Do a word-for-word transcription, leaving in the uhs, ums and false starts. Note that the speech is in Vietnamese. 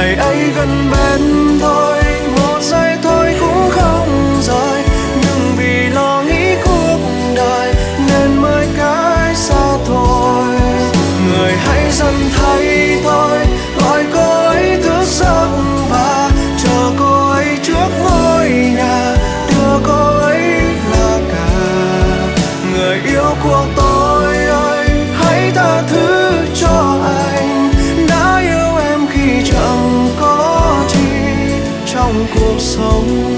ngày ấy gần bên thôi, một giây thôi cũng không rời, nhưng vì lo nghĩ cuộc đời nên mới cách xa thôi. Người hãy dần thay thôi, gọi cô ấy thức giấc và chờ cô ấy trước ngôi nhà, đưa cô ấy là cả. Người yêu của tôi ơi, hãy tha thứ cho anh đã yêu em khi chẳng có chi trong cuộc sống.